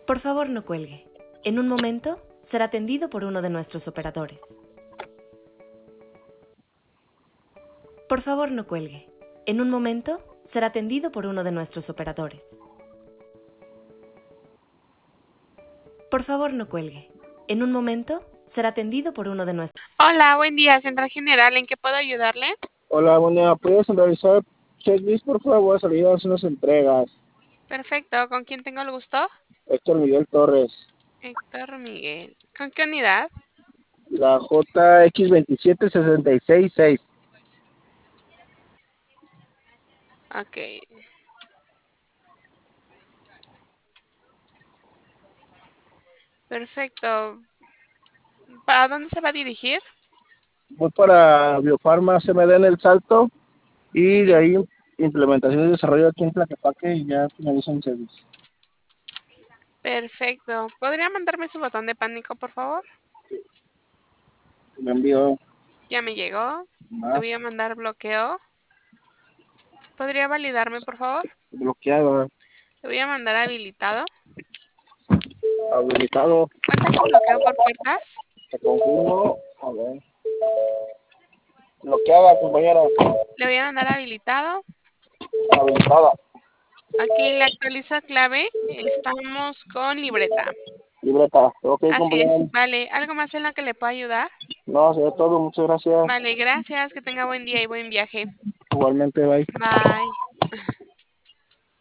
Por favor, no cuelgue. En un momento será atendido por uno de nuestros operadores. Por favor, no cuelgue. En un momento será atendido por uno de nuestros operadores. Por favor, no cuelgue. En un momento será atendido por uno de nuestros... Hola, buen día, Central General, ¿en qué puedo ayudarle? Hola, buen día. ¿Puedes realizar checklist, por favor? Voy a salir a hacer unas entregas. Perfecto, ¿con quién tengo el gusto? Héctor Miguel Torres. Héctor Miguel. ¿Con qué unidad? La JX27666. Ok. Perfecto. ¿Para dónde se va a dirigir? Voy para Biofarma CMD en El Salto y de ahí implementación y desarrollo aquí en Tlaquepaque y ya finalizo mi servicio. Perfecto. ¿Podría mandarme su botón de pánico, por favor? Me envío Ya me llegó. Le más voy a mandar bloqueo. ¿Podría validarme, por favor? bloqueado, Le voy a mandar habilitado. habilitado. ¿Cuenta con bloqueo por puertas? Te confirmo. A ver. Bloqueada, compañera. Le voy a mandar habilitado. Habilitada. Aquí le actualizo clave. Estamos con libreta. Libreta. Ok, Así es. compañera. Vale. ¿Algo más en lo que le pueda ayudar? No, sería todo. Muchas gracias. Vale, gracias. Que tenga buen día y buen viaje. Igualmente, bye. Bye.